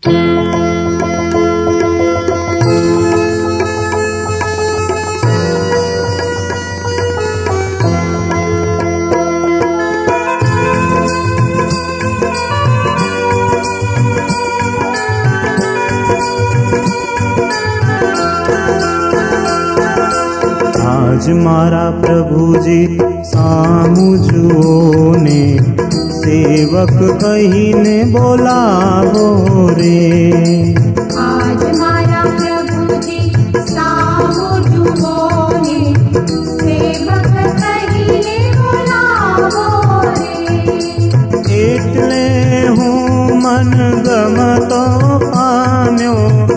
आज मारा प्रभु जी सामु जुओ ने, सेवक कहीने बोलावो रे। आज मारा प्रभु जी सामु जुओ ने, सेवक कहीने बोलावो रे। एटले हूँ मन गमतो पाम्यो,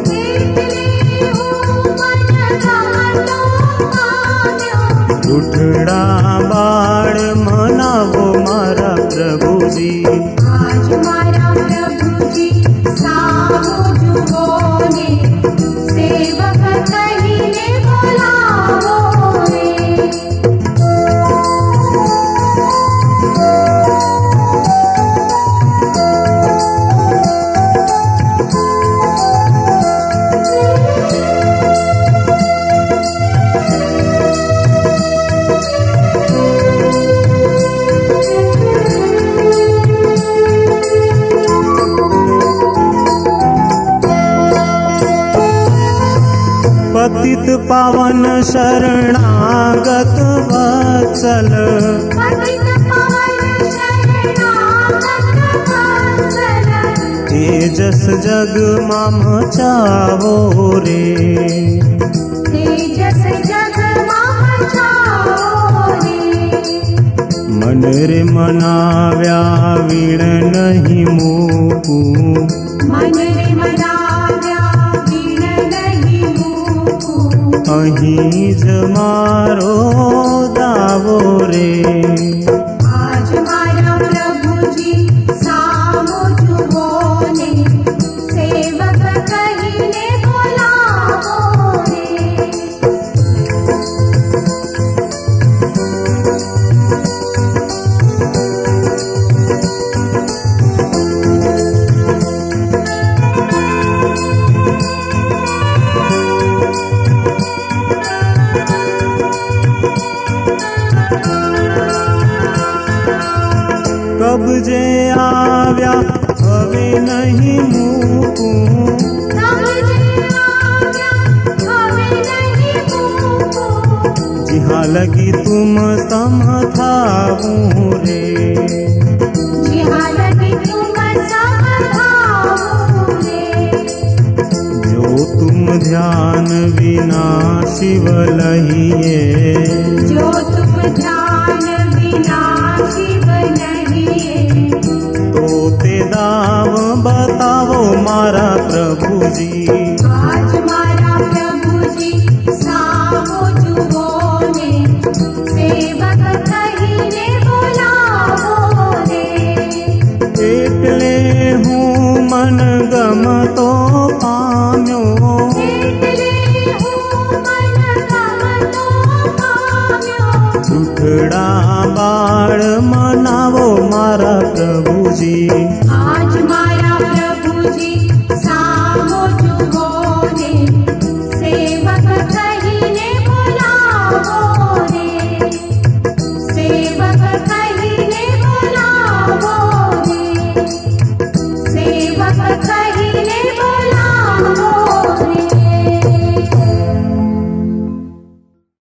उठड़ा बाड़ मनावो मारा प्रभु जी। आज मारा प्रभु जी सामु जुओ ने, सेवक कहीने बोलावो रे। पतित पावन शरणागत वत्सल, पतित पावन शरणागत वत्सल, तेजस जग मम चावो रे। तेजस जग मम चावो रे। मन रे मनाव्या वीण नहीं मूकू, मन रे मनाव्या वीण नहीं मूकू। अहीं ज मारो दावो रे। आज मारा प्रभु जी सामु जुओ ने, सेवक कहीने बोलावो रे। कब जे आव्या हवे नहीं मूकू, कब जे आव्या हवे नहीं मूकू। जिहाँ लगी तुम सम थावूं रे। जिहाँ लगी तुम सम थावूं रे। जो तुम ध्यान विना शिव लहिए, जो तुम ध्यान विना शिव लहिए। तो ते दाव बतावो मारा प्रभु जी।